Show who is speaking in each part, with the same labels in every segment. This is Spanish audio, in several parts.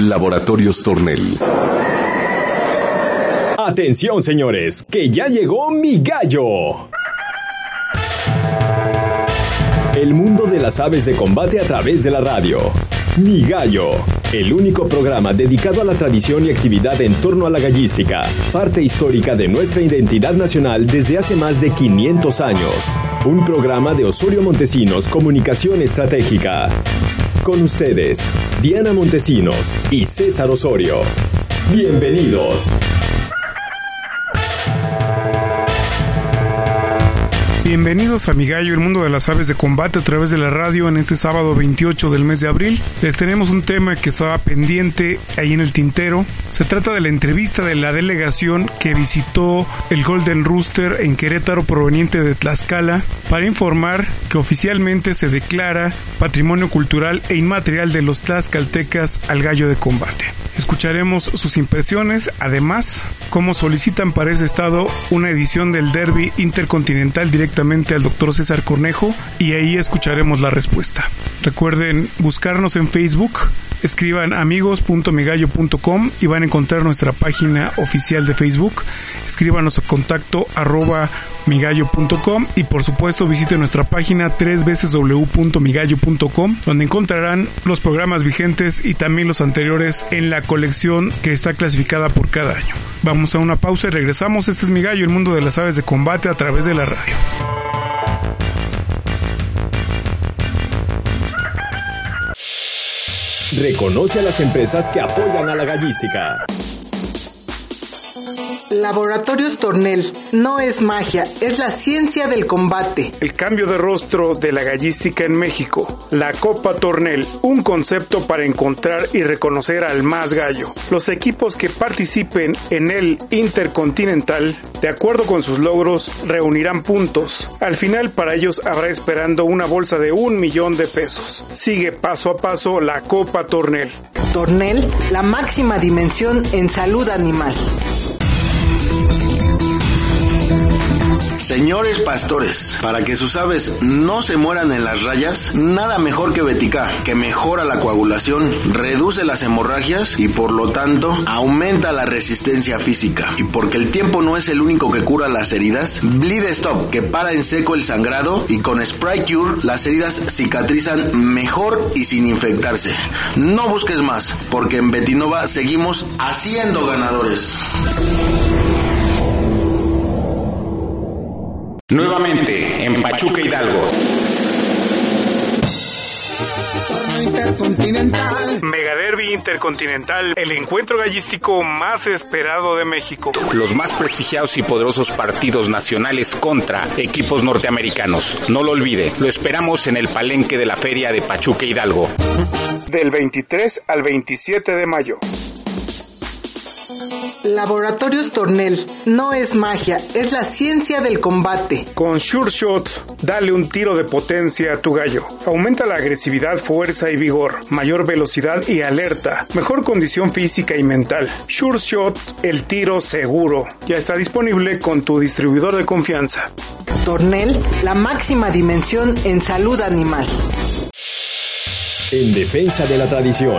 Speaker 1: Laboratorios Tornel.
Speaker 2: Atención, señores, que ya llegó Mi Gallo. El mundo de las aves de combate a través de la radio. Mi Gallo, el único programa dedicado a la tradición y actividad en torno a la gallística, parte histórica de nuestra identidad nacional desde hace más de 500 años. Un programa de Osorio Montesinos Comunicación Estratégica. Con ustedes, Diana Montesinos y César Osorio. Bienvenidos.
Speaker 3: Bienvenidos a Mi Gallo, el mundo de las aves de combate a través de la radio en este sábado 28 del mes de abril. Les tenemos un tema que estaba pendiente ahí en el tintero. Se trata de la entrevista de la delegación que visitó el Golden Rooster en Querétaro proveniente de Tlaxcala para informar que oficialmente se declara Patrimonio Cultural e Inmaterial de los Tlaxcaltecas al gallo de combate. Escucharemos sus impresiones, además, cómo solicitan para ese estado una edición del Derby Intercontinental directamente al Dr. César Cornejo, y ahí escucharemos la respuesta. Recuerden buscarnos en Facebook, escriban amigos.migallo.com y van a encontrar nuestra página oficial de Facebook. Escríbanos a contacto @migallo.com y por supuesto visiten nuestra página www.migallo.com, donde encontrarán los programas vigentes y también los anteriores en la colección que está clasificada por cada año. Vamos a una pausa y regresamos. Este es Mi Gallo, el mundo de las aves de combate a través de la radio.
Speaker 2: Reconoce a las empresas que apoyan a la gallística.
Speaker 4: Laboratorios Tornel, no es magia, es la ciencia del combate.
Speaker 3: El cambio de rostro de la gallística en México. La Copa Tornel, un concepto para encontrar y reconocer al más gallo. Los equipos que participen en el Intercontinental, de acuerdo con sus logros, reunirán puntos. Al final, para ellos habrá esperando una bolsa de $1,000,000 de pesos. Sigue paso a paso la Copa Tornel.
Speaker 4: Tornel, la máxima dimensión en salud animal.
Speaker 5: Señores pastores, para que sus aves no se mueran en las rayas, nada mejor que Betica, que mejora la coagulación, reduce las hemorragias y por lo tanto aumenta la resistencia física. Y porque el tiempo no es el único que cura las heridas, Bleed Stop, que para en seco el sangrado, y con Spray Cure las heridas cicatrizan mejor y sin infectarse. No busques más, porque en Betinova seguimos haciendo ganadores.
Speaker 6: Nuevamente en Pachuca, Hidalgo.
Speaker 3: Intercontinental. Mega Derby Intercontinental, el encuentro gallístico más esperado de México.
Speaker 6: Los más prestigiados y poderosos partidos nacionales contra equipos norteamericanos. No lo olvide, lo esperamos en el palenque de la Feria de Pachuca, Hidalgo.
Speaker 3: Del 23 al 27 de mayo.
Speaker 4: Laboratorios Tornel, no es magia, es la ciencia del combate.
Speaker 3: Con Sure Shot, dale un tiro de potencia a tu gallo. Aumenta la agresividad, fuerza y vigor, mayor velocidad y alerta, mejor condición física y mental. Sure Shot, el tiro seguro. Ya está disponible con tu distribuidor de confianza.
Speaker 4: Tornel, la máxima dimensión en salud animal.
Speaker 2: En defensa de la tradición.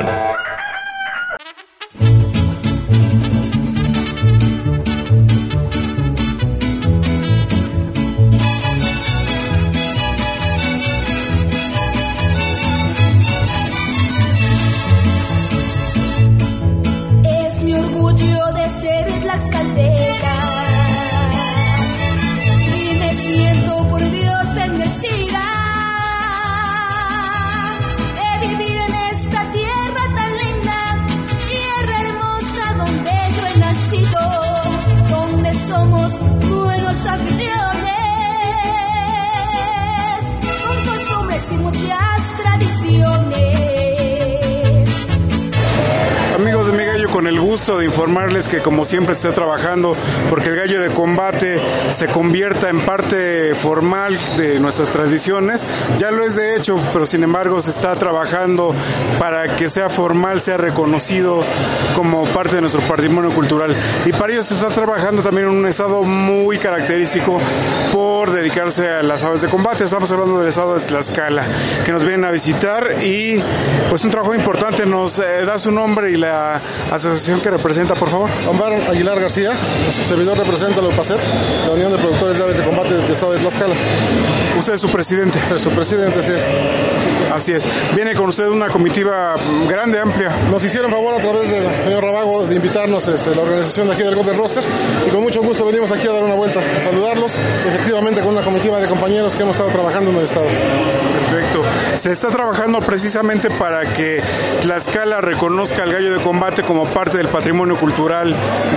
Speaker 3: con el gusto de informarles que como siempre se está trabajando porque el gallo de combate se convierta en parte formal de nuestras tradiciones. Ya lo es de hecho, pero sin embargo se está trabajando para que sea formal, sea reconocido como parte de nuestro patrimonio cultural. Y para ello se está trabajando también en un estado muy característico por dedicarse a las aves de combate. Estamos hablando del estado de Tlaxcala, que nos vienen a visitar y pues un trabajo importante. Nos da su nombre y la asociación que representa, por favor.
Speaker 1: Omar Aguilar García, su servidor representa la UPACEP, la Unión de Productores de Aves de Combate del estado de Tlaxcala.
Speaker 3: ¿Usted es su presidente?
Speaker 1: Es su presidente, sí.
Speaker 3: Así es. Viene con usted una comitiva grande, amplia.
Speaker 1: Nos hicieron favor a través del señor Rabago de invitarnos la organización de aquí del Golden Roster y con mucho gusto venimos aquí a dar una vuelta, a saludarlos, efectivamente con una comitiva de compañeros que hemos estado trabajando en el estado.
Speaker 3: Perfecto. Se está trabajando precisamente para que Tlaxcala reconozca al gallo de combate como parte del patrimonio cultural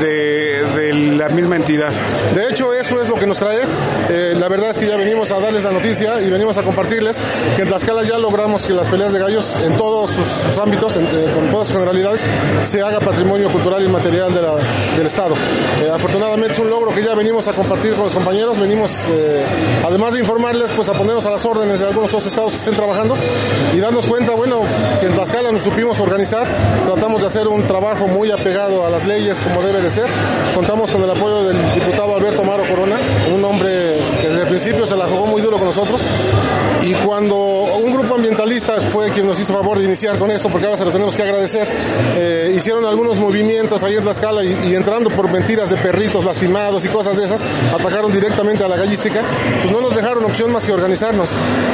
Speaker 3: de la misma entidad.
Speaker 1: De hecho, eso es lo que nos trae. La verdad es que ya venimos a darles la noticia y venimos a compartirles que en Tlaxcala ya logramos que las peleas de gallos en todos sus ámbitos, con todas sus generalidades, se haga patrimonio cultural y material del estado. Afortunadamente es un logro que ya venimos a compartir con los compañeros. Venimos, además de informarles, pues a ponernos a las órdenes de algunos otros estados que estén trabajando y darnos cuenta, bueno, que en Tlaxcala nos supimos organizar. Tratamos de hacer un trabajo muy apegado a las leyes como debe de ser. Contamos con el apoyo del diputado Alberto Amaro Corona, un hombre que desde el principio se la jugó muy duro con nosotros, y cuando un grupo ambientalista fue quien nos hizo favor de iniciar con esto, porque ahora se lo tenemos que agradecer, hicieron algunos movimientos ahí en Tlaxcala y entrando por mentiras de perritos lastimados y cosas de esas, atacaron directamente a la gallística, pues no nos dejaron opción más que organizarnos.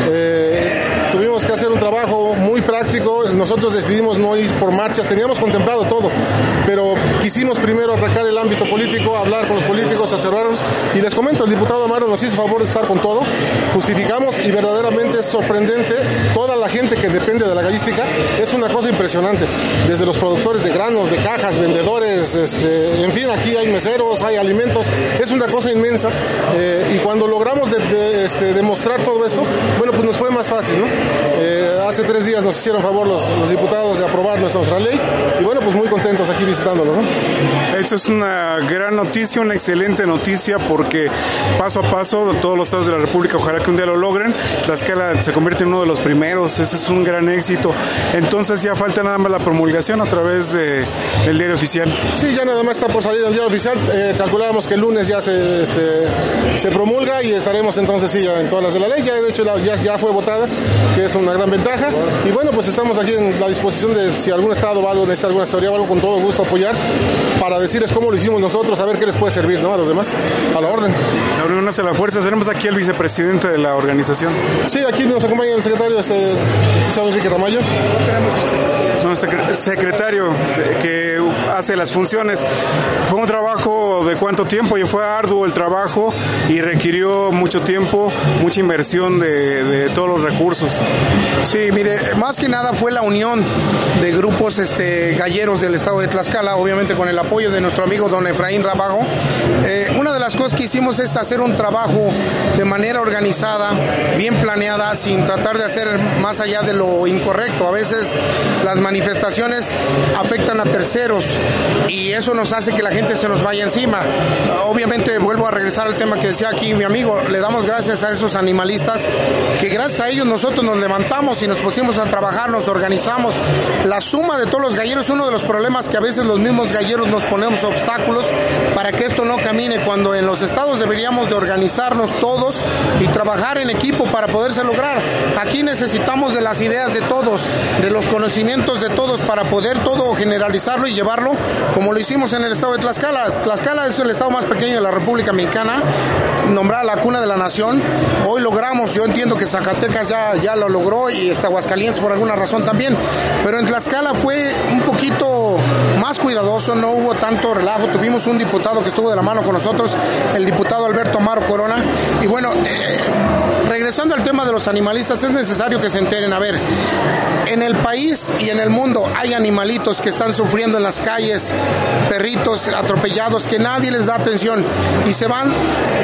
Speaker 1: Tuvimos que hacer un trabajo muy práctico. Nosotros decidimos no ir por marchas, teníamos contemplado todo, pero quisimos primero atacar el ámbito político, hablar con los políticos, asesorarnos, y les comento, el diputado Amaro nos hizo favor de estar con todo, justificamos, y verdaderamente es sorprendente toda la gente que depende de la gallística. Es una cosa impresionante, desde los productores de granos, de cajas, vendedores, en fin, aquí hay meseros, hay alimentos, es una cosa inmensa, y cuando logramos demostrar todo esto, bueno, pues nos fue más fácil, ¿no? Hace 3 días nos hicieron favor los diputados de aprobar nuestra ley, y bueno, pues muy contentos aquí visitándolos, ¿no?
Speaker 3: Eso es una gran noticia, una excelente noticia, porque paso a paso todos los estados de la República, ojalá que un día lo logren, Tlaxcala se convierte en uno de los primeros. Ese es un gran éxito. Entonces ya falta nada más la promulgación a través del diario oficial.
Speaker 1: Sí, ya nada más está por salir el diario oficial. Calculábamos que el lunes ya se promulga y estaremos entonces sí ya en todas las de la ley. Ya de hecho ya fue votada, que es una gran ventaja, y bueno, pues estamos aquí en la disposición de, si algún estado o algo necesita alguna asesoría o algo, con todo gusto apoyar, para decirles cómo lo hicimos nosotros, a ver qué les puede servir, ¿no? A los demás, a la orden.
Speaker 3: La unión hace la fuerza. Tenemos aquí al vicepresidente de la organización.
Speaker 1: Sí, aquí nos acompaña el secretario, Enrique Tamayo.
Speaker 3: Nuestro secretario que hace las funciones. Fue un trabajo de cuánto tiempo, y fue arduo el trabajo y requirió mucho tiempo, mucha inversión de todos los recursos.
Speaker 7: Sí, mire, más que nada fue la unión de grupos galleros del estado de Tlaxcala, obviamente con el apoyo de nuestro amigo don Efraín Rabago. Una de las cosas que hicimos es hacer un trabajo de manera organizada, bien planeada, sin tratar de hacer más allá de lo incorrecto. A veces las manifestaciones afectan a terceros y eso nos hace que la gente se nos vaya encima. Obviamente vuelvo a regresar al tema que decía aquí mi amigo, le damos gracias a esos animalistas, que gracias a ellos nosotros nos levantamos y nos pusimos a trabajar, nos organizamos. La suma de todos los galleros es uno de los problemas, que a veces los mismos galleros nos ponemos obstáculos para que esto no camine, cuando en los estados deberíamos de organizarnos todos y trabajar en equipo para poderse lograr. Aquí necesitamos de las ideas de todos, de los conocimientos de todos, para poder todo generalizarlo y llevarlo como lo hicimos en el estado de Tlaxcala. Tlaxcala es el estado más pequeño de la República Mexicana, nombrada la cuna de la nación. Hoy logramos, yo entiendo que Zacatecas ya lo logró, y Aguascalientes por alguna razón también, pero en Tlaxcala fue un poquito más cuidadoso, no hubo tanto relajo. Tuvimos un diputado que estuvo de la mano con nosotros, el diputado Alberto Amaro Corona, y bueno, regresando al tema de los animalistas, es necesario que se enteren. A ver, en el país y en el mundo hay animalitos que están sufriendo en las calles, perritos atropellados, que nadie les da atención, y se van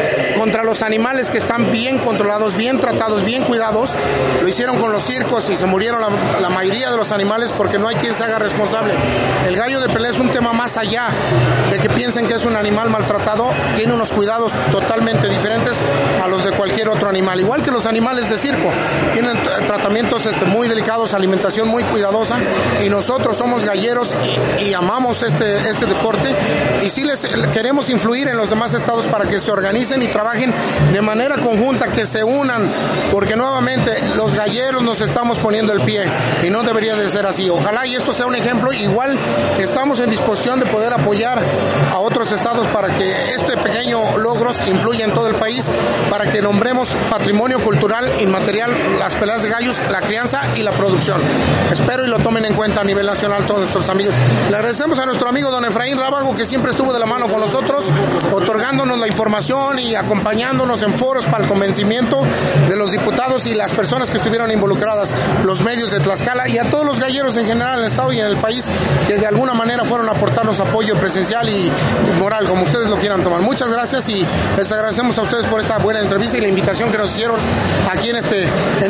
Speaker 7: contra los animales que están bien controlados, bien tratados, bien cuidados. Lo hicieron con los circos y se murieron la mayoría de los animales porque no hay quien se haga responsable. El gallo de pelea es un tema más allá de que piensen que es un animal maltratado, tiene unos cuidados totalmente diferentes a los de cualquier otro animal, igual que los animales de circo, tienen tratamientos muy delicados, alimentación muy cuidadosa, y nosotros somos galleros y amamos este deporte, y sí les queremos influir en los demás estados para que se organicen y trabajen de manera conjunta, que se unan, porque nuevamente los galleros nos estamos poniendo el pie y no debería de ser así. Ojalá y esto sea un ejemplo. Igual estamos en disposición de poder apoyar a otros estados para que este pequeño logros influya en todo el país, para que nombremos patrimonio cultural inmaterial las peleas de gallos, la crianza y la producción. Espero y lo tomen en cuenta a nivel nacional todos nuestros amigos. Le agradecemos a nuestro amigo don Efraín Rábago, que siempre estuvo de la mano con nosotros, otorgándonos la información y acompañándonos en foros para el convencimiento de los diputados y las personas que estuvieron involucradas, los medios de Tlaxcala, y a todos los galleros en general en el estado y en el país, que de alguna manera fueron a aportarnos apoyo presencial y moral, como ustedes lo quieran tomar. Muchas gracias y les agradecemos a ustedes por esta buena entrevista y la invitación que nos hicieron aquí en este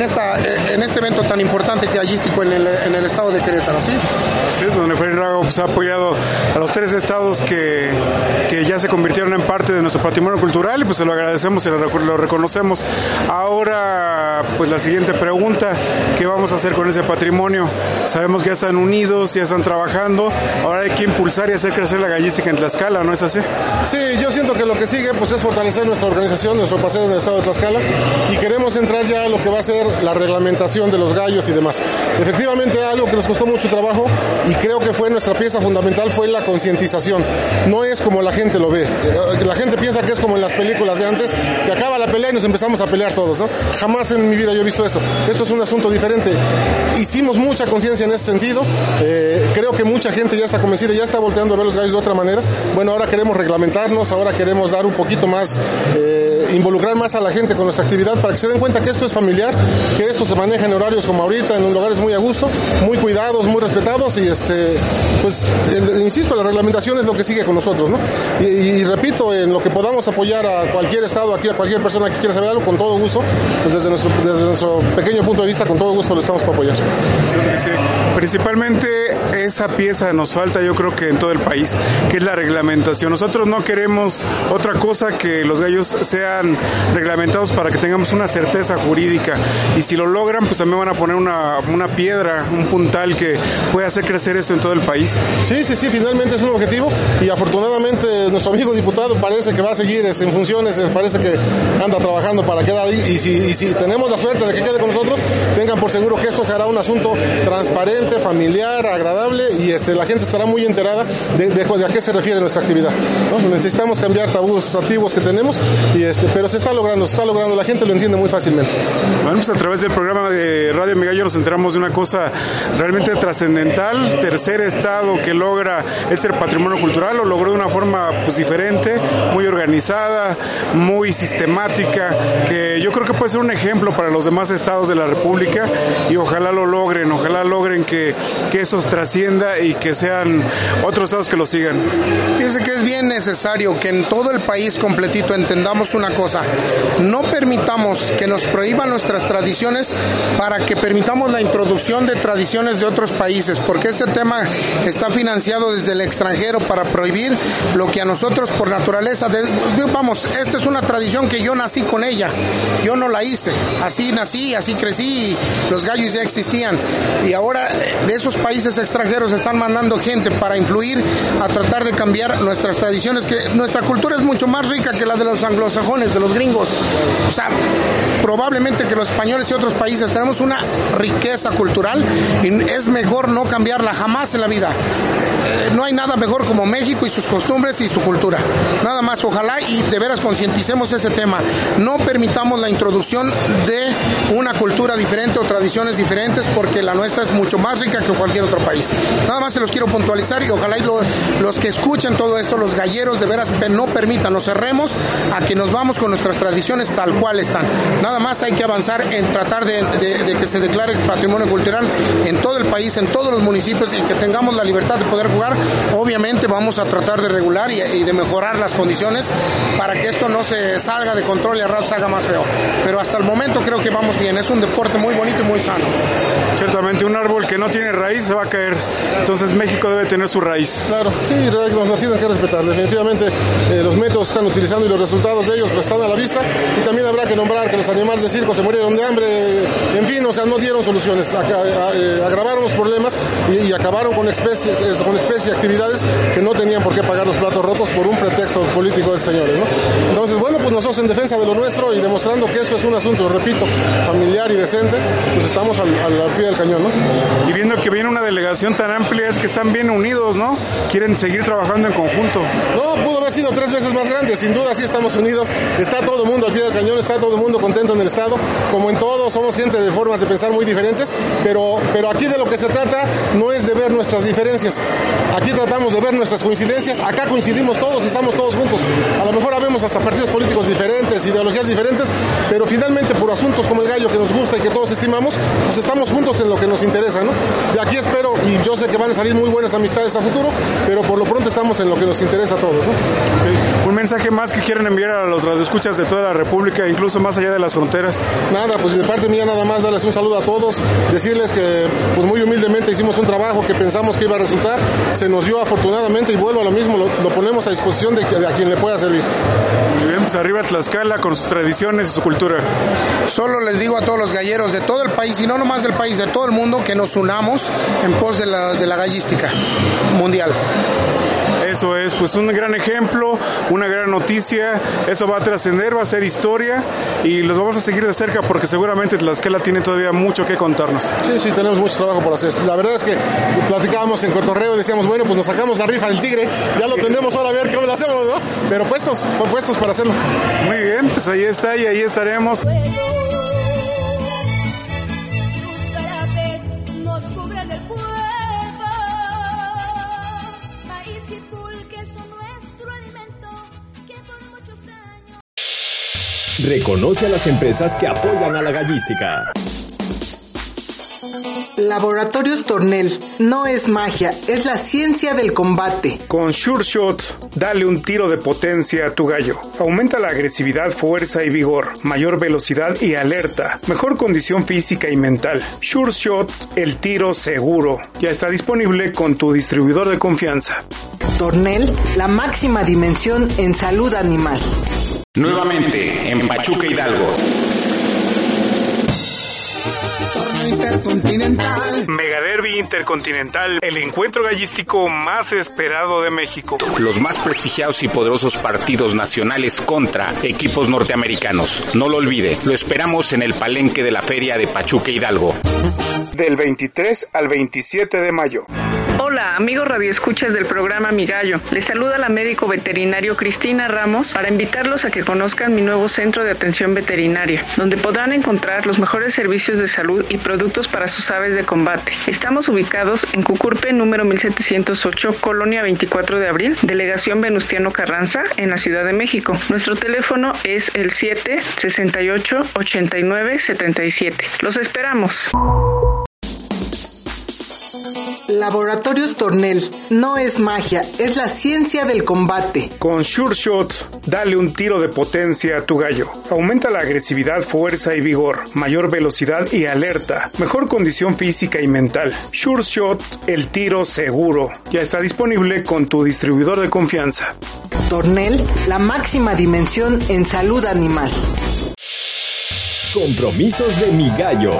Speaker 7: evento tan importante que gallístico en el estado de Querétaro, ¿sí?
Speaker 3: Así es, don Efraín Rábago pues ha apoyado a los 3 estados que ya se convirtieron en parte de nuestro patrimonio cultural, y pues se lo agradecemos y lo reconocemos. Ahora, pues la siguiente pregunta, ¿qué vamos a hacer con ese patrimonio? Sabemos que ya están unidos, ya están trabajando, ahora hay que impulsar y hacer crecer la gallística en Tlaxcala, ¿no es así?
Speaker 1: Sí, yo siento que lo que sigue pues es fortalecer nuestra organización, nuestro paseo en el estado de Tlaxcala, y queremos entrar ya a lo que va a ser la reglamentación de los gallos y demás. Efectivamente, algo que nos costó mucho trabajo y creo que fue nuestra pieza fundamental fue la concientización. No es como la gente lo ve. La gente piensa que es como en las películas de antes, que acaba la pelea y nos empezamos a pelear todos, ¿no? Jamás en mi vida yo he visto eso. Esto es un asunto diferente. Hicimos mucha conciencia en ese sentido. Creo que mucha gente ya está convencida, ya está volteando a ver los gallos de otra manera. Bueno, ahora queremos reglamentarnos, ahora queremos dar un poquito más, involucrar más a la gente con nuestra actividad para que se den cuenta que esto es familiar, que esto se maneja en horarios como ahorita, en lugares muy a gusto, muy cuidados, muy respetados, y pues insisto, la reglamentación es lo que sigue con nosotros, ¿no? Y repito, en lo que podamos apoyar a cualquier estado, aquí a cualquier persona que quiera saber algo, con todo gusto, pues desde nuestro pequeño punto de vista, con todo gusto lo estamos para apoyar.
Speaker 3: Sí. Principalmente esa pieza nos falta, yo creo que en todo el país, que es la reglamentación. Nosotros no queremos otra cosa que los gallos sean reglamentados para que tengamos una certeza jurídica, y si lo logran, pues también van a poner una piedra, un puntal que pueda hacer crecer esto en todo el país.
Speaker 1: Sí, finalmente es un objetivo, y afortunadamente nuestro amigo diputado parece que va a seguir en funciones, parece que anda trabajando para quedar ahí, y si tenemos la suerte de que quede con nosotros, tengan por seguro que esto será un asunto transparente, familiar, agradable, y la gente estará muy enterada de a qué se refiere nuestra actividad, ¿no? Necesitamos cambiar tabús antiguos que tenemos, pero se está logrando, la gente lo entiende muy fácilmente.
Speaker 3: Bueno, pues a través del programa de Radio Mi Gallo nos enteramos de una cosa realmente trascendental. Tercer estado que logra este patrimonio cultural, lo logró de una forma pues diferente, muy organizada, muy sistemática, que yo creo que puede ser un ejemplo para los demás estados de la República, y ojalá lo logren que eso trascienda y que sean otros estados que lo sigan.
Speaker 7: Fíjense que es bien necesario que en todo el país completito entendamos una cosa: no permitamos que nos prohíban nuestras tradiciones para que permitamos la introducción de tradiciones de otros países, porque este tema está financiado desde el extranjero para prohibir lo que a nosotros por naturaleza, esta es una tradición que yo nací con ella, yo no la hice, así nací, así crecí, y los gallos ya existían, y ahora de esos países extranjeros están mandando gente para influir a tratar de cambiar nuestras tradiciones, que nuestra cultura es mucho más rica que la de los anglosajones, de los gringos. O sea, probablemente que los españoles y otros países tenemos una riqueza cultural y es mejor no cambiarla jamás en la vida. No hay nada mejor como México y sus costumbres y su cultura. Nada más, ojalá y de veras concienticemos ese tema. No permitamos la introducción de una cultura diferente o tradiciones diferentes, porque la nuestra es mucho más rica que cualquier otro país. Nada más se los quiero puntualizar, y ojalá y los que escuchen todo esto, los galleros, de veras no permitan, nos cerremos a que nos vamos con nuestras tradiciones tal cual están. Nada más hay que avanzar en tratar de que se declare patrimonio cultural en todo el país, en todos los municipios, y que tengamos la libertad de poder jugar Obviamente vamos a tratar de regular y de mejorar las condiciones para que esto no se salga de control y al rato se haga más feo. Pero hasta el momento creo que vamos bien, es un deporte muy bonito y muy sano.
Speaker 3: Ciertamente, un árbol que no tiene raíz se va a caer, entonces México debe tener su raíz.
Speaker 1: Claro, sí, nos tienen que respetar. Definitivamente los métodos que están utilizando y los resultados de ellos pues están a la vista, y también habrá que nombrar que los animales de circo se murieron de hambre, en fin, o sea, no dieron soluciones, agravaron los problemas y acabaron con especie y actividades que no tenían por qué pagar los platos rotos por un pretexto político de esos señores, ¿no? Entonces, bueno, pues nosotros en defensa de lo nuestro y demostrando que esto es un asunto, repito, familiar y decente, pues estamos al pie del cañón, ¿no?
Speaker 3: Y viendo que viene una delegación tan amplia, es que están bien unidos, ¿no? Quieren seguir trabajando en conjunto.
Speaker 1: No, pudo haber sido 3 veces más grande, sin duda sí estamos unidos, está todo el mundo al pie del cañón, está todo el mundo contento en el estado, como en todo, somos gente de formas de pensar muy diferentes, pero aquí de lo que se trata no es de ver nuestras diferencias, aquí tratamos de ver nuestras coincidencias, acá coincidimos todos y estamos todos juntos, a lo mejor habemos hasta partidos políticos diferentes, ideologías diferentes, pero finalmente por asuntos como el gallo que nos gusta y que todos estimamos, pues estamos juntos en lo que nos interesa, ¿no? De aquí espero, y yo sé que van a salir muy buenas amistades a futuro, pero por lo pronto estamos en lo que nos interesa a todos, ¿no?
Speaker 3: Un mensaje más que quieren enviar a los radioescuchas de toda la República, incluso más allá de las fronteras.
Speaker 1: Nada, pues de parte mía nada más darles un saludo a todos, decirles que pues muy humildemente hicimos un trabajo que pensamos que iba a resultar, se nos dio afortunadamente y vuelvo a lo mismo, lo ponemos a disposición de a quien le pueda servir.
Speaker 3: Muy bien, pues arriba Tlaxcala con sus tradiciones y su cultura.
Speaker 7: Solo les digo a todos los galleros de todo el país, y no nomás del país, de todo el mundo, que nos unamos en pos de la gallística mundial.
Speaker 3: Eso es, pues un gran ejemplo, una gran noticia, eso va a trascender, va a ser historia y los vamos a seguir de cerca porque seguramente Tlaxcala tiene todavía mucho que contarnos.
Speaker 1: Sí, tenemos mucho trabajo por hacer. La verdad es que platicábamos en cotorreo y decíamos, bueno, pues nos sacamos la rifa del tigre, ya lo tendremos ahora a ver cómo lo hacemos, ¿no? Pero puestos para hacerlo.
Speaker 3: Muy bien, pues ahí está y ahí estaremos.
Speaker 2: Reconoce a las empresas que apoyan a la gallística.
Speaker 4: Laboratorios Tornel. No es magia, es la ciencia del combate.
Speaker 3: Con Sure Shot, dale un tiro de potencia a tu gallo. Aumenta la agresividad, fuerza y vigor, mayor velocidad y alerta, mejor condición física y mental. Sure Shot, el tiro seguro. Ya está disponible con tu distribuidor de confianza.
Speaker 4: Tornel, la máxima dimensión en salud animal.
Speaker 6: Nuevamente en Pachuca, Hidalgo.
Speaker 8: Intercontinental.
Speaker 3: Mega Derby Intercontinental, el encuentro gallístico más esperado de México.
Speaker 6: Los más prestigiados y poderosos partidos nacionales contra equipos norteamericanos. No lo olvide, lo esperamos en el palenque de la Feria de Pachuca, Hidalgo.
Speaker 3: Del 23 al 27 de mayo.
Speaker 9: Hola, amigos radioescuchas del programa Mi Gallo. Les saluda la médico veterinario Cristina Ramos para invitarlos a que conozcan mi nuevo centro de atención veterinaria, donde podrán encontrar los mejores servicios de salud y productos para sus aves de combate. Estamos ubicados en Cucurpe, número 1708, Colonia 24 de Abril, Delegación Venustiano Carranza, en la Ciudad de México. Nuestro teléfono es el 768-8977. Los esperamos.
Speaker 4: Laboratorios Tornel. No es magia, es la ciencia del combate.
Speaker 3: Con Sure Shot, dale un tiro de potencia a tu gallo. Aumenta la agresividad, fuerza y vigor, mayor velocidad y alerta, mejor condición física y mental. Sure Shot, el tiro seguro. Ya está disponible con tu distribuidor de confianza.
Speaker 4: Tornel, la máxima dimensión en salud animal.
Speaker 2: Compromisos de Mi Gallo.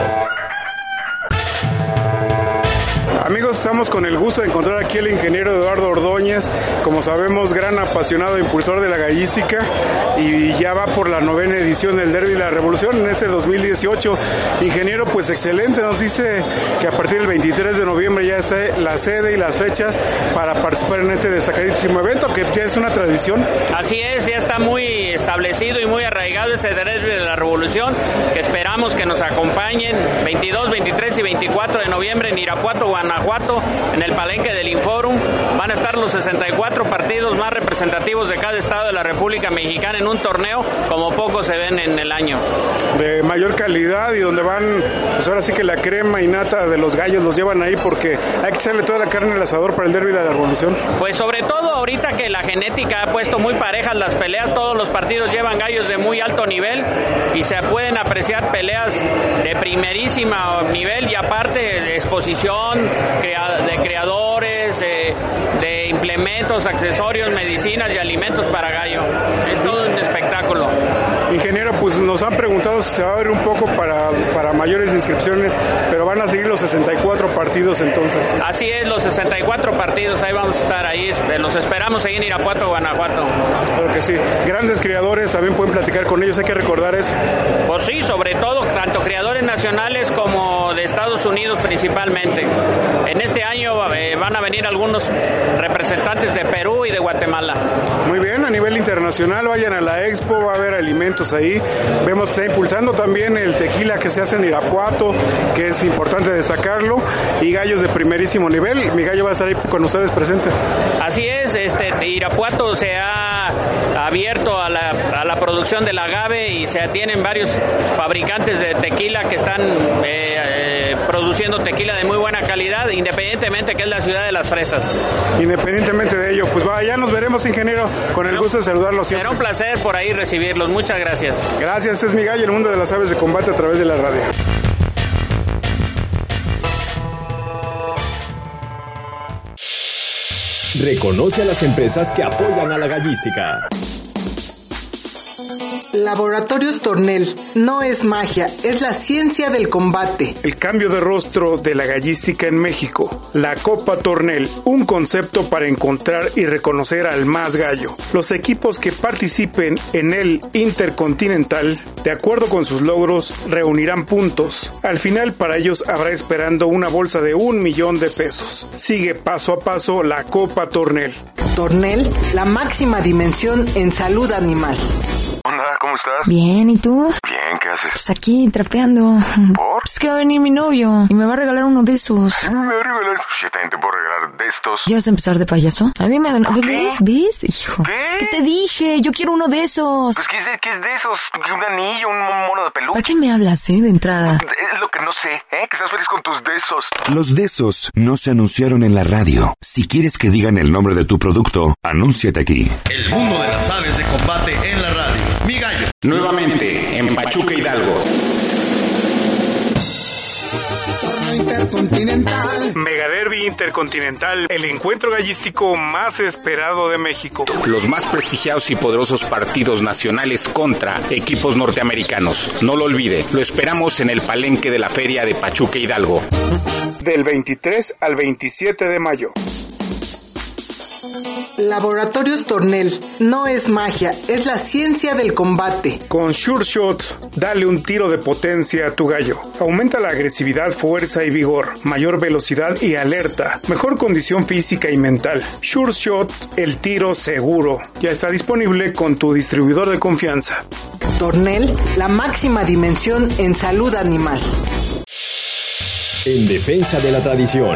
Speaker 3: Amigos, estamos con el gusto de encontrar aquí al ingeniero Eduardo Ordóñez, como sabemos, gran apasionado e impulsor de la gallística, y ya va por la 9ª edición del Derby de la Revolución en este 2018. Ingeniero, pues excelente, nos dice que a partir del 23 de noviembre ya está la sede y las fechas para participar en este destacadísimo evento, que ya es una tradición.
Speaker 10: Así es, ya está muy establecido y muy arraigado ese Derby de la Revolución, que esperamos que nos acompañen 22, 23 y 24 de noviembre en Irapuato, Guanajuato, en el palenque del Inforum. Van a estar los 64 partidos más representativos de cada estado de la República Mexicana en un torneo como pocos se ven en el año.
Speaker 3: De mayor calidad y donde van, pues ahora sí que la crema y nata de los gallos los llevan ahí porque hay que echarle toda la carne al asador para el derbi de la Revolución.
Speaker 10: Pues sobre todo ahorita que la genética ha puesto muy parejas las peleas, todos los partidos llevan gallos de muy alto nivel y se pueden apreciar peleas de primerísimo nivel y aparte de exposición de creadores, de implementos, accesorios, medicinas y alimentos para gallo. Es todo un espectáculo.
Speaker 3: Ingeniero, pues nos han preguntado si se va a abrir un poco para mayores inscripciones, pero van a seguir los 64 partidos entonces.
Speaker 10: Así es, los 64 partidos, ahí vamos a estar ahí, los esperamos ahí en Irapuato, Guanajuato.
Speaker 3: Claro que sí, grandes criadores, también pueden platicar con ellos, hay que recordar eso.
Speaker 10: Pues sí, sobre todo, tanto criadores nacionales como de Estados Unidos principalmente. En este año van a venir algunos representantes de Perú y de Guatemala.
Speaker 3: Muy bien, a nivel internacional, vayan a la expo, va a haber alimentos ahí. Vemos que está impulsando también el tequila que se hace en Irapuato, que es importante destacarlo, y gallos de primerísimo nivel. Mi gallo va a estar ahí con ustedes presente.
Speaker 10: Así es, Irapuato se ha abierto a la producción del agave y se tienen varios fabricantes de tequila que están produciendo tequila de muy buena calidad, independientemente que es la ciudad de las fresas.
Speaker 3: Independientemente de ello, pues ya nos veremos, ingeniero, con el gusto de saludarlos siempre.
Speaker 10: Será un placer por ahí recibirlos, muchas gracias.
Speaker 3: Gracias, este es mi gallo, el mundo de las aves de combate a través de la radio.
Speaker 2: Reconoce a las empresas que apoyan a la gallística.
Speaker 4: Laboratorios Tornel, no es magia, es la ciencia del combate.
Speaker 3: El cambio de rostro de la gallística en México. La Copa Tornel, un concepto para encontrar y reconocer al más gallo. Los equipos que participen en el Intercontinental, de acuerdo con sus logros, reunirán puntos. Al final para ellos habrá esperando una bolsa de 1 millón de pesos. Sigue paso a paso la Copa Tornel.
Speaker 4: Tornel, la máxima dimensión en salud animal.
Speaker 8: Hola, ¿cómo estás?
Speaker 11: Bien, ¿y tú?
Speaker 8: Bien, ¿qué haces?
Speaker 11: Pues aquí, trapeando.
Speaker 8: ¿Por?
Speaker 11: Pues que va a venir mi novio y me va a regalar uno de esos.
Speaker 8: ¿Me va a regalar? Yo también te puedo regalar de estos.
Speaker 11: ¿Ya vas a empezar de payaso? Dime,
Speaker 8: ¿Qué?
Speaker 11: ¿ves? Hijo.
Speaker 8: ¿Qué?
Speaker 11: ¿Qué te dije? Yo quiero uno de esos.
Speaker 8: Pues, ¿qué es de esos? ¿Un anillo? ¿Un mono de peluche?
Speaker 11: ¿Para qué me hablas, de entrada?
Speaker 8: Es lo que no sé, que seas feliz con tus de esos.
Speaker 12: Los de esos no se anunciaron en la radio. Si quieres que digan el nombre de tu producto, anúnciate aquí.
Speaker 13: El mundo de las aves de combate en la radio. Mi gallo.
Speaker 6: Nuevamente en Pachuca, Hidalgo.
Speaker 3: Intercontinental. Mega Derby Intercontinental, el encuentro gallístico más esperado de México.
Speaker 6: Los más prestigiados y poderosos partidos nacionales contra equipos norteamericanos. No lo olvide, lo esperamos en el palenque de la Feria de Pachuca, Hidalgo.
Speaker 3: Del 23 al 27 de mayo.
Speaker 4: Laboratorios Tornel, no es magia, es la ciencia del combate.
Speaker 3: Con Sure Shot, dale un tiro de potencia a tu gallo. Aumenta la agresividad, fuerza y vigor, mayor velocidad y alerta, mejor condición física y mental. Sure Shot, el tiro seguro. Ya está disponible con tu distribuidor de confianza.
Speaker 4: Tornel, la máxima dimensión en salud animal.
Speaker 2: En defensa de la tradición.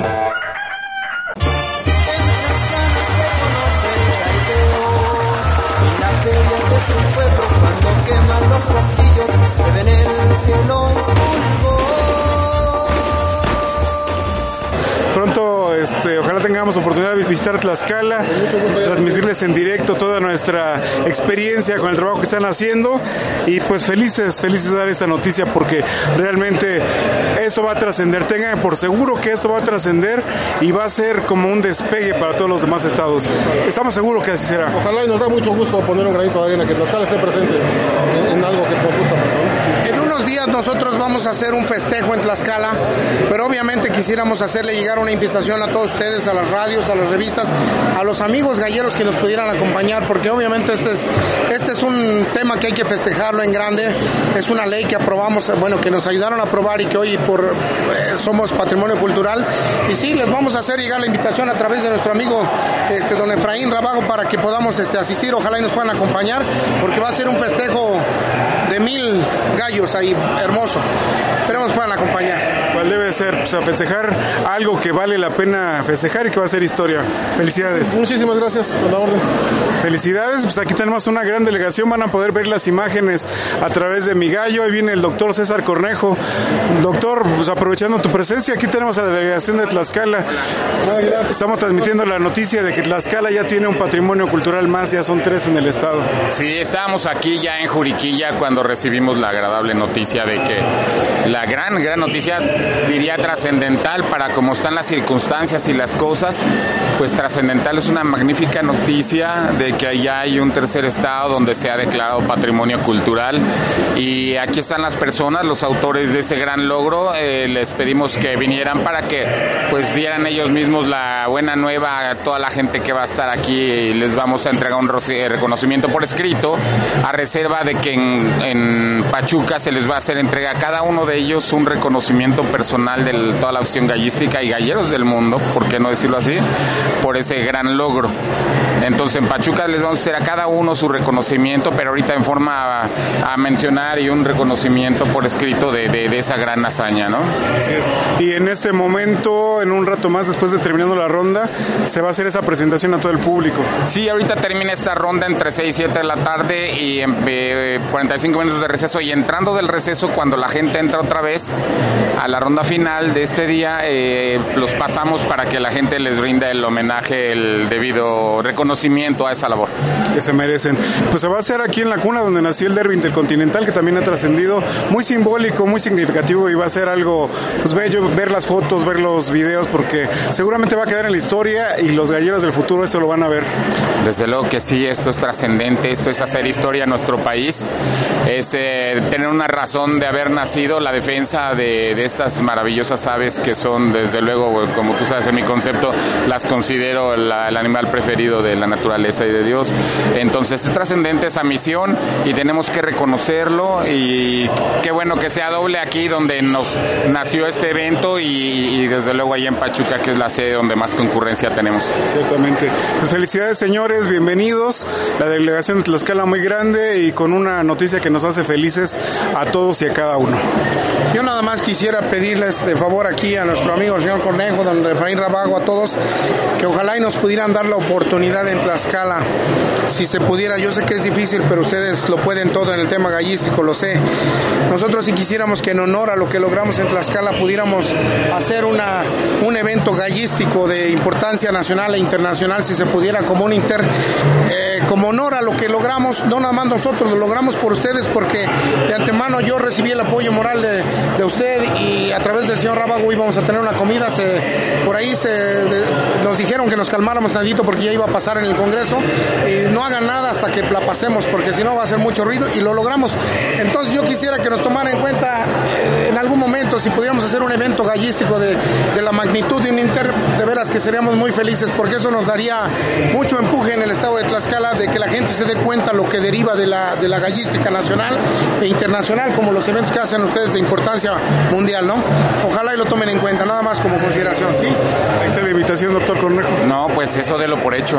Speaker 3: Pronto, ojalá tengamos oportunidad de visitar Tlaxcala, transmitirles en directo toda nuestra experiencia con el trabajo que están haciendo y pues felices de dar esta noticia porque realmente eso va a trascender. Tengan por seguro que eso va a trascender y va a ser como un despegue para todos los demás estados. Estamos seguros que así será.
Speaker 1: Ojalá y nos da mucho gusto poner un granito de arena, que Tlaxcala esté presente en algo que nos gusta.
Speaker 7: En unos días nosotros vamos a hacer un festejo en Tlaxcala, pero obviamente quisiéramos hacerle llegar una invitación a todos ustedes, a las radios, a las revistas, a los amigos galleros que nos pudieran acompañar, porque obviamente este es un tema que hay que festejarlo en grande. Es una ley que aprobamos, que nos ayudaron a aprobar y que hoy somos patrimonio cultural. Y sí, les vamos a hacer llegar la invitación a través de nuestro amigo don Efraín Rabago para que podamos asistir. Ojalá y nos puedan acompañar, porque va a ser un festejo de 1000 gallos ahí, hermoso. Esperemos que puedan acompañar.
Speaker 3: cual debe ser, pues a festejar algo que vale la pena festejar y que va a ser historia. Felicidades.
Speaker 1: Muchísimas gracias, por la orden.
Speaker 3: Felicidades, pues aquí tenemos una gran delegación, van a poder ver las imágenes a través de Mi Gallo. Ahí viene el doctor César Cornejo. Doctor, pues aprovechando tu presencia, aquí tenemos a la delegación de Tlaxcala. Estamos transmitiendo la noticia de que Tlaxcala ya tiene un patrimonio cultural más, ya son 3 en el estado.
Speaker 6: Sí, estábamos aquí ya en Juriquilla cuando recibimos la agradable noticia de que la gran noticia, diría trascendental para cómo están las circunstancias y las cosas, pues trascendental es una magnífica noticia de que allá hay un tercer estado donde se ha declarado patrimonio cultural, y aquí están las personas, los autores de ese gran logro. Les pedimos que vinieran para que pues dieran ellos mismos la buena nueva a toda la gente que va a estar aquí, y les vamos a entregar un reconocimiento por escrito, a reserva de que en Pachuca se les va a hacer entrega a cada uno de ellos un reconocimiento personal de toda la afición gallística y galleros del mundo, por qué no decirlo así, por ese gran logro. Entonces en Pachuca les vamos a hacer a cada uno su reconocimiento, pero ahorita en forma a mencionar y un reconocimiento por escrito de esa gran hazaña, ¿no?
Speaker 3: Así es. Y en este momento, en un rato más, después de terminando la ronda, se va a hacer esa presentación a todo el público.
Speaker 6: Sí, ahorita termina esta ronda entre 6 y 7 de la tarde y en 45 minutos de receso, y entrando del receso, cuando la gente entra otra vez a la ronda final de este día, los pasamos para que la gente les rinda el homenaje, el debido reconocimiento a esa labor.
Speaker 3: Que se merecen. Pues se va a hacer aquí en la cuna donde nació el derbi intercontinental, que también ha trascendido, muy simbólico, muy significativo, y va a ser algo pues bello ver las fotos, ver los videos, porque seguramente va a quedar en la historia y los galleros del futuro esto lo van a ver.
Speaker 6: Desde luego que sí, esto es trascendente, esto es hacer historia en nuestro país, es tener una razón de haber nacido, la defensa de estas maravillosas aves que son, desde luego, como tú sabes en mi concepto, las considero el animal preferido de la naturaleza y de Dios. Entonces es trascendente esa misión y tenemos que reconocerlo, y qué bueno que sea doble aquí donde nos nació este evento y desde luego ahí en Pachuca, que es la sede donde más concurrencia tenemos.
Speaker 3: Ciertamente. Pues felicidades, señores, bienvenidos. La delegación de Tlaxcala muy grande y con una noticia que nos hace felices a todos y a cada uno.
Speaker 7: Yo nada más quisiera pedirles de favor aquí a nuestro amigo el señor Cornejo, don Efraín Rabago, a todos, que ojalá y nos pudieran dar la oportunidad en Tlaxcala, si se pudiera. Yo sé que es difícil, pero ustedes lo pueden todo en el tema gallístico, lo sé. Nosotros si quisiéramos que en honor a lo que logramos en Tlaxcala pudiéramos hacer un evento gallístico de importancia nacional e internacional, si se pudiera, como un como honor a lo que logramos, no nada más nosotros, lo logramos por ustedes, porque de antemano yo recibí el apoyo moral de usted, y a través del señor Rabago íbamos a tener una comida. Por ahí nos dijeron que nos calmáramos tantito porque ya iba a pasar en el Congreso, y no hagan nada hasta que la pasemos, porque si no va a hacer mucho ruido, y lo logramos. Entonces yo quisiera que nos tomaran en cuenta en algún momento, si pudiéramos hacer un evento gallístico de la magnitud de un Inter, de veras que seríamos muy felices, porque eso nos daría mucho empuje en el estado de Tlaxcala, de que la gente se dé cuenta lo que deriva de la gallística nacional e internacional, como los eventos que hacen ustedes de importancia mundial, ¿no? Ojalá y lo tomen en cuenta, nada más como consideración, ¿sí?
Speaker 3: Ahí está la invitación, doctor Cornejo.
Speaker 6: No, pues eso de lo por hecho,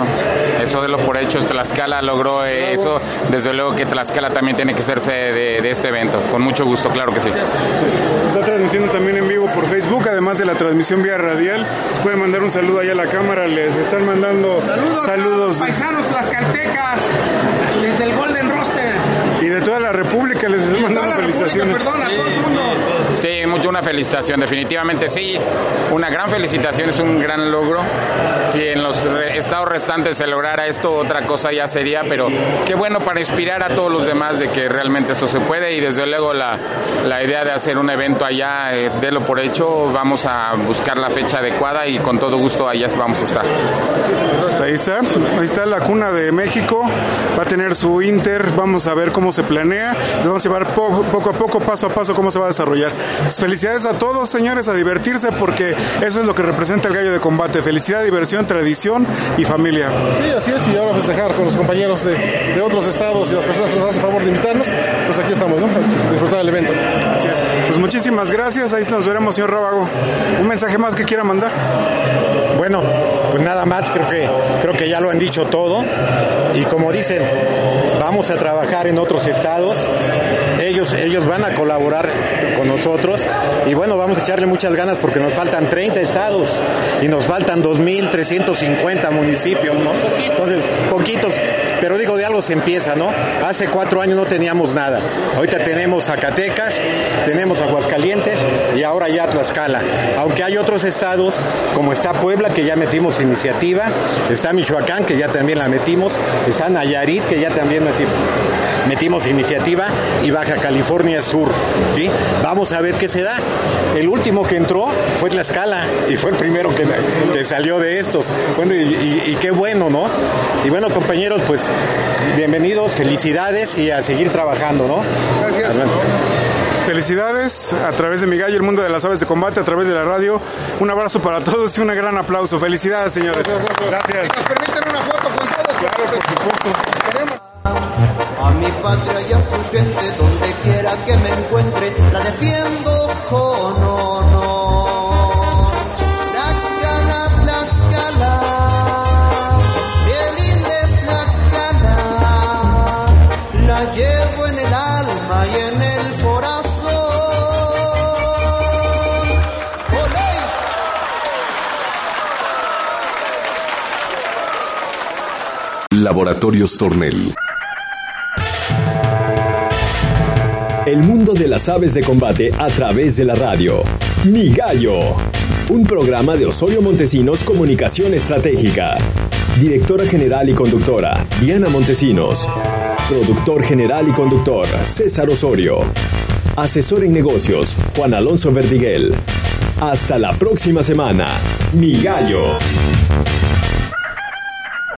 Speaker 6: Tlaxcala logró eso, desde luego que Tlaxcala también tiene que hacerse de este evento, con mucho gusto, claro que sí.
Speaker 3: Se está transmitiendo también en vivo por Facebook, además de la transmisión vía radial. Se puede mandar un saludo ahí a la cámara, les están mandando saludos
Speaker 7: paisanos tlaxcaltecas, desde el Golden Roster.
Speaker 3: Y de toda la República les están mandando felicitaciones.
Speaker 7: Perdón, a todo el mundo.
Speaker 6: Sí, una felicitación, definitivamente sí, una gran felicitación, es un gran logro. Si en los estados restantes se lograra esto, otra cosa ya sería, pero qué bueno para inspirar a todos los demás de que realmente esto se puede, y desde luego la idea de hacer un evento allá, délo por hecho, vamos a buscar la fecha adecuada y con todo gusto allá vamos a estar.
Speaker 3: Ahí está la cuna de México, va a tener su Inter, vamos a ver cómo se planea, nos vamos a llevar poco a poco, paso a paso, cómo se va a desarrollar. Pues felicidades a todos, señores, a divertirse, porque eso es lo que representa el gallo de combate: felicidad, diversión, tradición y familia.
Speaker 1: Sí, así es, y ahora festejar con los compañeros de otros estados y las personas que nos hacen favor de invitarnos, pues aquí estamos, ¿no? A disfrutar del evento.
Speaker 3: Así es. Pues muchísimas gracias, ahí nos veremos, señor Rábago. ¿Un mensaje más que quiera mandar?
Speaker 14: Bueno, pues nada más, creo que ya lo han dicho todo. Y como dicen, vamos a trabajar en otros estados. Ellos van a colaborar con nosotros. Y bueno, vamos a echarle muchas ganas porque nos faltan 30 estados y nos faltan 2,350 municipios, ¿no? Entonces, poquitos. Pero digo, de algo se empieza, ¿no? Hace 4 años no teníamos nada. Ahorita tenemos Zacatecas, tenemos Aguascalientes y ahora ya Tlaxcala. Aunque hay otros estados, como está Puebla, que ya metimos iniciativa, está Michoacán, que ya también la metimos, está Nayarit, que ya también metimos iniciativa, y Baja California Sur, ¿sí? Vamos a ver qué se da. El último que entró fue Tlaxcala y fue el primero que salió de estos. Bueno, y qué bueno, ¿no? Y bueno, compañeros, pues bienvenidos, felicidades y a seguir trabajando, ¿no?
Speaker 7: Gracias.
Speaker 14: Adelante.
Speaker 3: Felicidades a través de Mi Gallo, el mundo de las aves de combate, a través de la radio. Un abrazo para todos y un gran aplauso. Felicidades, señores. Gracias.
Speaker 7: ¿Nos permiten una foto con todos?
Speaker 3: Claro, por supuesto.
Speaker 15: A mi patria y a su gente, donde quiera que me encuentre, la defiendo con honor. Tlaxcala, Tlaxcala, qué linda es Tlaxcala, la llevo en el alma y en el corazón. ¡Olé!
Speaker 12: Laboratorios Tornel.
Speaker 2: El mundo de las aves de combate a través de la radio. Mi Gallo. Un programa de Osorio Montesinos Comunicación Estratégica. Directora general y conductora, Diana Montesinos. Productor general y conductor, César Osorio. Asesor en negocios, Juan Alonso Verdiguel. Hasta la próxima semana. Mi Gallo.